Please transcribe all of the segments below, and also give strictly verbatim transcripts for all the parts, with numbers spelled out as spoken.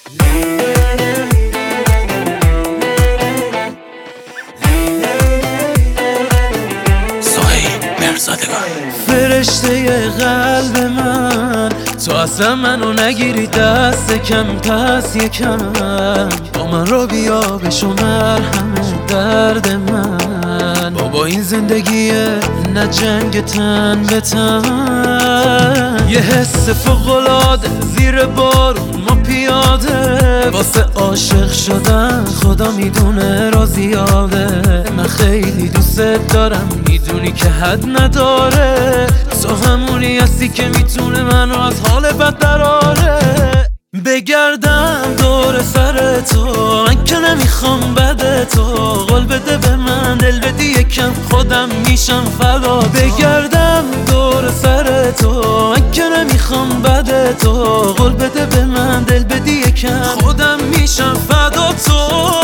فرشته قلب من، تو اصلا منو نگیری دست کم، پس یکم با من رو بیا بشو مرهم درد من. بابا این زندگیه نه جنگ تن به تن، یه حس فوق‌العاده زیر بارون ما پیاده، واسه عاشق شدن خدا میدونه را زیاده. من خیلی دوست دارم میدونی که حد نداره، تو همونی هستی که میتونه منو از حال بد دراره. بگردم دور سر تو من که نمیخوام بده تو، قول بده به من دل بدی یکم خودم میشم فدا. بگردم دور سر تو من که نمیخوام بده تو، قول بده به من دل بدی یکم خودم میشم فدا تو.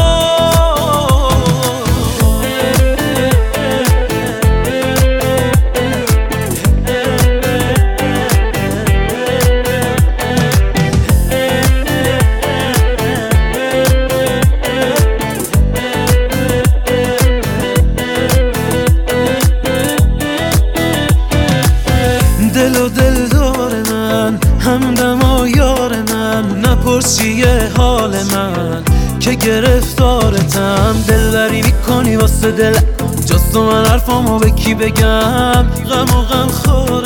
دل و دل دار من، همدم و یار من، نپرس چیه حال من که گرفتارتم. دلبری میکنی واسه دل جز تو من حرفامو به کی بگم، غم و غم خور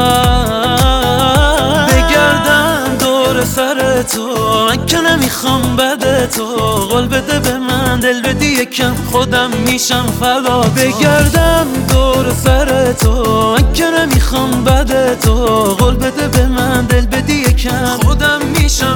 من. بگردم دور سر تو من که نمیخوام بده تو، قول بده به من دل بدی یکم خودم میشم فدا. بگردم دور سر تو من که نمیخوام بده تو، قول بده به من دل بدی یکم خودم میشم